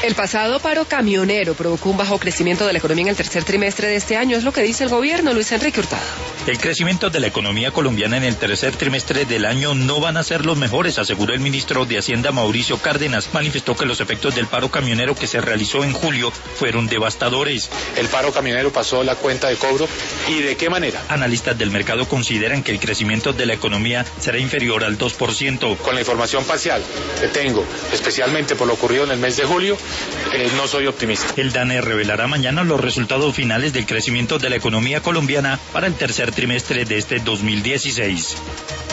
El pasado paro camionero provocó un bajo crecimiento de la economía en el tercer trimestre de este año, es lo que dice el gobierno. Luis Enrique Hurtado. El crecimiento de la economía colombiana en el tercer trimestre del año no van a ser los mejores, aseguró el ministro de Hacienda Mauricio Cárdenas. Manifestó que los efectos del paro camionero que se realizó en julio fueron devastadores. El paro camionero pasó la cuenta de cobro, ¿y de qué manera? Analistas del mercado consideran que el crecimiento de la economía será inferior al 2%. Con la información parcial que tengo, especialmente por lo ocurrido en el mes de julio, no soy optimista. El DANE revelará mañana los resultados finales del crecimiento de la economía colombiana para el tercer trimestre de este 2016.